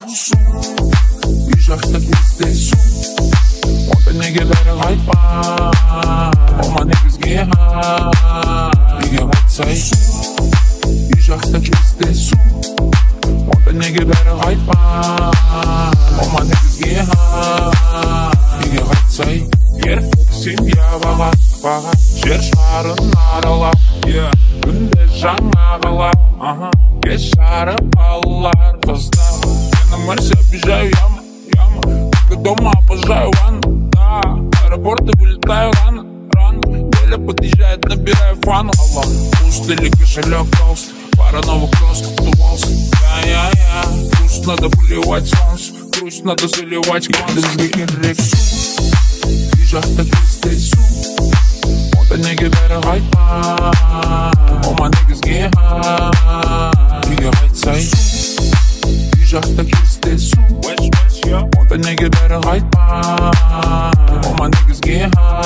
Су үй жақта кездесу онда неге бәрі қайтпа болма негізге үйге қайтсай үй жақта кездесу онда неге бәрі қайтпа болма негізге үйге қайтсай еркексің баға жер шарын аралап күнде жаңағылап кеш жарып алар қыздар мы все обижаю яма дома обожаю ванну аэропорты вылетаю рано Деля подъезжает, набираю фану пустый кошелек толстый пара новых кроссов тувался грусть надо поливать солнце грусть надо заливать концы үй жақта кездесу онда неге бәрі қайтпа болма негізге үйге қайтсай үй жақта кездесу онда неге бәрі қайтпа болма негізге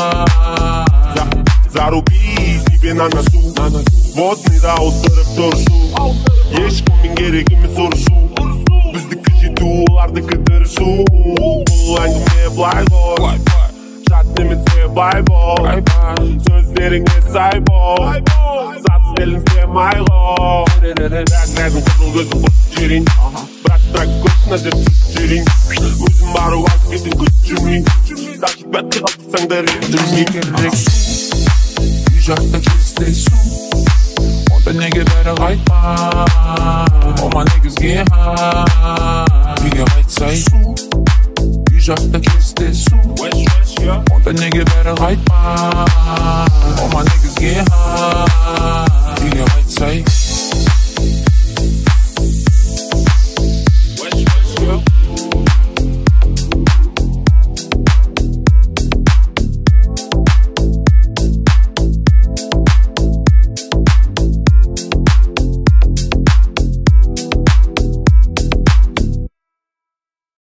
Заруби себе на носу водный ауыстырып тұрышу ешкіммен керек емес ұрысу біздікі жету олардікі тырысу бұл әңгіме былай ғой жат немесе бай бол сөздеріңе сай бол зат стиліңсе май ғой рәзін қызыл көзін құртып жіберейін бірақ көзін әзер түсіп жіберейін өзім бару алып кетіп күтіп жүрмейін дашып бәтке қалдырсаң да ренжімейін үй жақта кездесу онда неге бәрі қайтпа болма негізге үйге қайтсай үй жақта кездесу онда неге бәрі қайтпа болма негізге үйге қайтсай